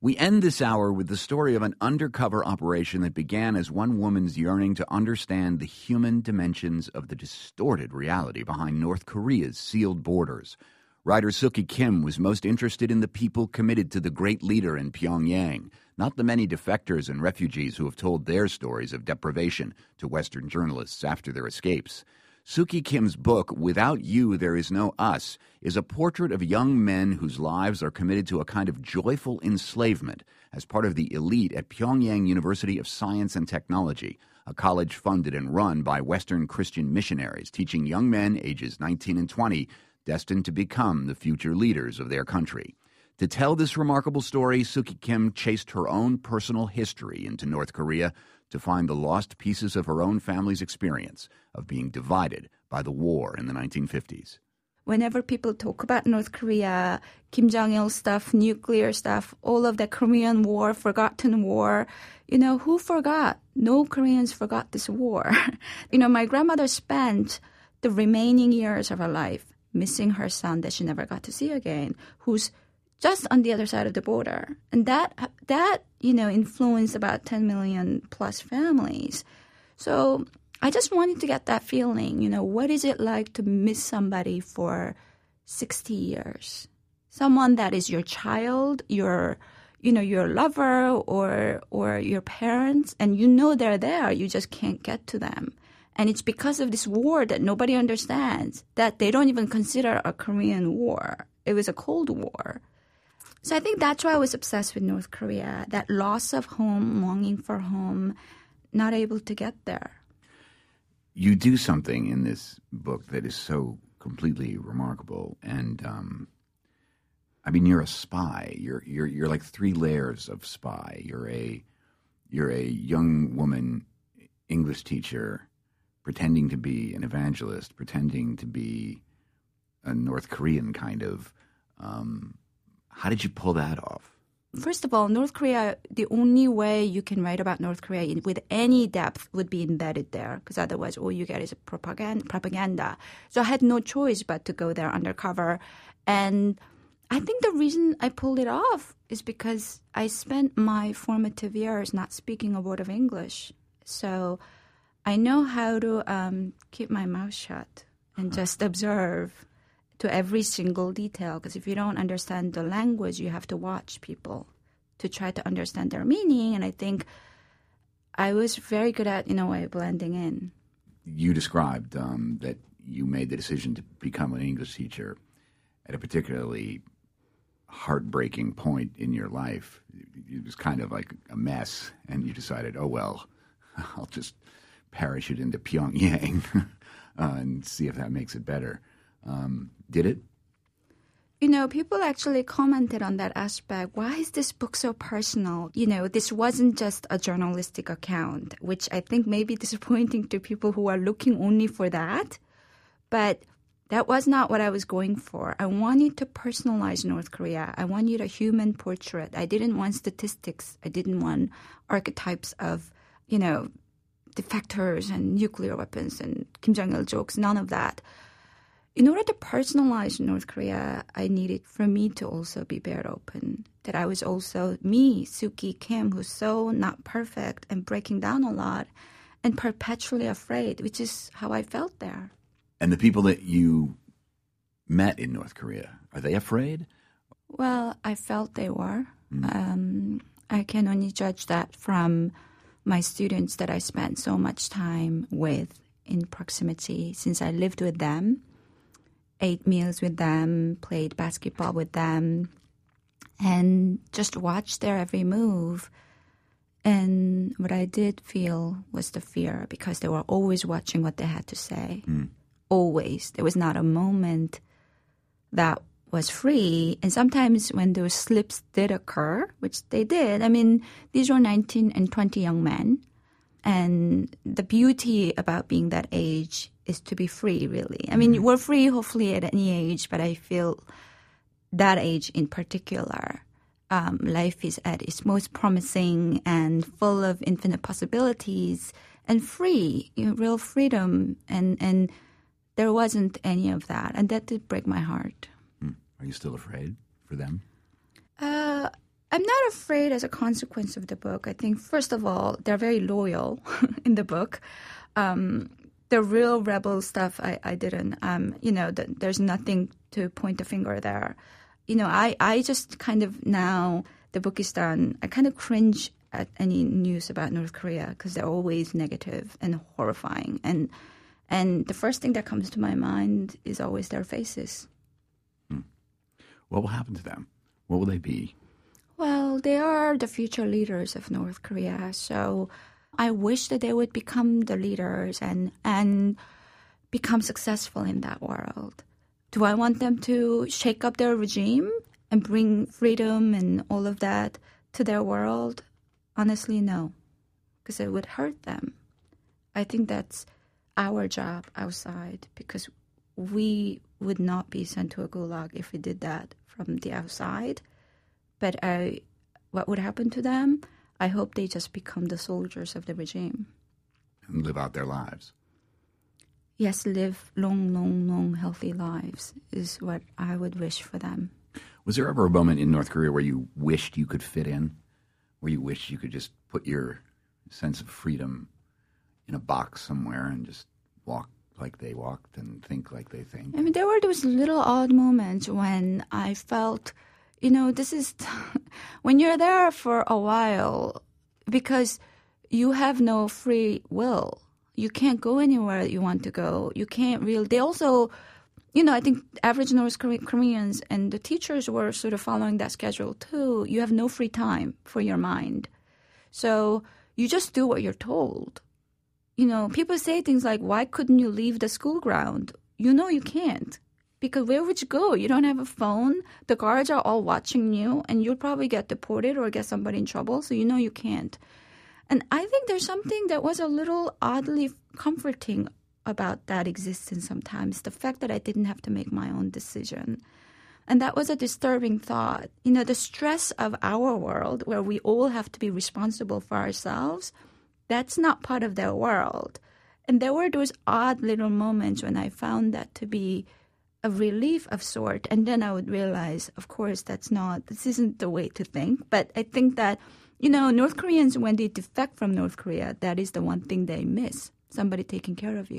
We end this hour with the story of an undercover operation that began as one woman's yearning to understand the human dimensions of the distorted reality behind North Korea's sealed borders. Writer Suki Kim was most interested in the people committed to the great leader in Pyongyang, not the many defectors and refugees who have told their stories of deprivation to Western journalists after their escapes. Suki Kim's book, Without You, There Is No Us, is a portrait of young men whose lives are committed to a kind of joyful enslavement as part of the elite at Pyongyang University of Science and Technology, a college funded and run by Western Christian missionaries, teaching young men ages 19 and 20 destined to become the future leaders of their country. To tell this remarkable story, Suki Kim chased her own personal history into North Korea to find the lost pieces of her own family's experience of being divided by the war in the 1950s. Whenever people talk about North Korea, Kim Jong-il stuff, nuclear stuff, all of the Korean War, forgotten war, who forgot? No Koreans forgot this war. My grandmother spent the remaining years of her life missing her son that she never got to see again, who's just on the other side of the border. And that influenced about 10 million plus families. So I just wanted to get that feeling, what is it like to miss somebody for 60 years? Someone that is your child, your lover or your parents, and they're there, you just can't get to them. And it's because of this war that nobody understands, that they don't even consider a Korean War. It was a Cold War. So I think that's why I was obsessed with North Korea, that loss of home, longing for home, not able to get there. You do something in this book that is so completely remarkable, and you're a spy. You're like three layers of spy. You're a young woman, English teacher, pretending to be an evangelist, pretending to be a North Korean kind of. How did you pull that off? First of all, North Korea, the only way you can write about North Korea with any depth would be embedded there, because otherwise all you get is propaganda. So I had no choice but to go there undercover. And I think the reason I pulled it off is because I spent my formative years not speaking a word of English. So I know how to keep my mouth shut and just observe to every single detail, because if you don't understand the language, you have to watch people to try to understand their meaning. And I think I was very good at, in a way, blending in. You described that you made the decision to become an English teacher at a particularly heartbreaking point in your life. It was kind of like a mess, and you decided, oh, well, I'll just parachute into Pyongyang and see if that makes it better. Did it? People actually commented on that aspect. Why is this book so personal? This wasn't just a journalistic account, which I think may be disappointing to people who are looking only for that. But that was not what I was going for. I wanted to personalize North Korea. I wanted a human portrait. I didn't want statistics. I didn't want archetypes of, defectors and nuclear weapons and Kim Jong-il jokes, none of that. In order to personalize North Korea, I needed for me to also be bare open, that I was also me, Suki Kim, who's so not perfect and breaking down a lot and perpetually afraid, which is how I felt there. And the people that you met in North Korea, are they afraid? Well, I felt they were. I can only judge that from my students that I spent so much time with in proximity since I lived with them. Ate meals with them, played basketball with them, and just watched their every move. And what I did feel was the fear, because they were always watching what they had to say. Always. There was not a moment that was free. And sometimes when those slips did occur, which they did, these were 19 and 20 young men. And the beauty about being that age is to be free, really. We're free, hopefully, at any age, but I feel that age in particular, life is at its most promising and full of infinite possibilities and free, real freedom. And there wasn't any of that. And that did break my heart. Are you still afraid for them? I'm not afraid as a consequence of the book. I think, first of all, they're very loyal in the book. The real rebel stuff, I didn't. There's nothing to point the finger there. I just kind of, now the book is done, I kind of cringe at any news about North Korea because they're always negative and horrifying. And the first thing that comes to my mind is always their faces. What will happen to them? What will they be? Well, they are the future leaders of North Korea. So I wish that they would become the leaders and become successful in that world. Do I want them to shake up their regime and bring freedom and all of that to their world? Honestly, no, because it would hurt them. I think that's our job outside, because we would not be sent to a gulag if we did that from the outside. But what would happen to them? I hope they just become the soldiers of the regime. And live out their lives. Yes, live long, healthy lives is what I would wish for them. Was there ever a moment in North Korea where you wished you could fit in? Where you wished you could just put your sense of freedom in a box somewhere and just walk like they walked and think like they think? I mean, there were those little odd moments when I felt, this is when you're there for a while, because you have no free will. You can't go anywhere you want to go. You can't really. They also, I think average North Koreans and the teachers were sort of following that schedule too. You have no free time for your mind. So you just do what you're told. People say things like, why couldn't you leave the school ground? You can't. Because where would you go? You don't have a phone. The guards are all watching you, and you'll probably get deported or get somebody in trouble. So you can't. And I think there's something that was a little oddly comforting about that existence sometimes, the fact that I didn't have to make my own decision. And that was a disturbing thought. The stress of our world, where we all have to be responsible for ourselves, that's not part of their world. And there were those odd little moments when I found that to be a relief of sort. And then I would realize, of course, this isn't the way to think. But I think that, North Koreans, when they defect from North Korea, that is the one thing they miss, somebody taking care of you.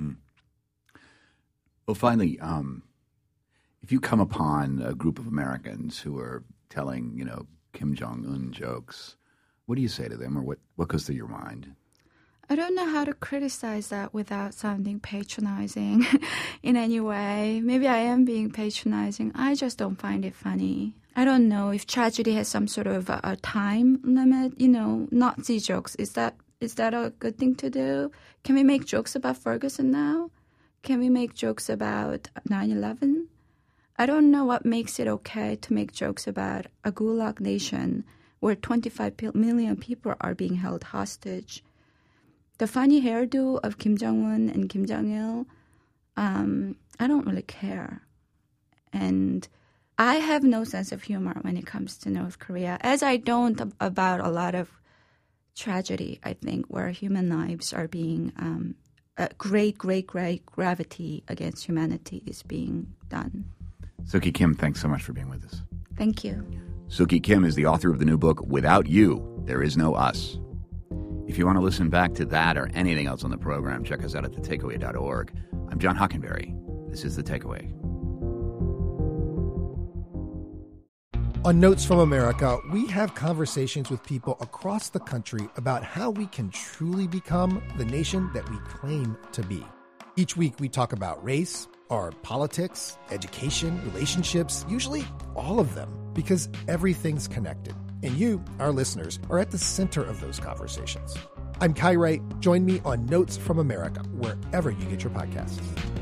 Well, finally, if you come upon a group of Americans who are telling, Kim Jong-un jokes, what do you say to them, or what goes through your mind? I don't know how to criticize that without sounding patronizing in any way. Maybe I am being patronizing. I just don't find it funny. I don't know if tragedy has some sort of a time limit. Nazi jokes, is that a good thing to do? Can we make jokes about Ferguson now? Can we make jokes about 9/11? I don't know what makes it okay to make jokes about a gulag nation where 25 million people are being held hostage. The funny hairdo of Kim Jong-un and Kim Jong-il, I don't really care. And I have no sense of humor when it comes to North Korea, as I don't about a lot of tragedy, I think, where human lives are being, great gravity against humanity is being done. Sookie Kim, thanks so much for being with us. Thank you. Sookie Kim is the author of the new book, Without You, There Is No Us. If you want to listen back to that or anything else on the program, check us out at thetakeaway.org. I'm John Hockenberry. This is The Takeaway. On Notes from America, we have conversations with people across the country about how we can truly become the nation that we claim to be. Each week we talk about race, our politics, education, relationships, usually all of them, because everything's connected. And you, our listeners, are at the center of those conversations. I'm Kai Wright. Join me on Notes from America, wherever you get your podcasts.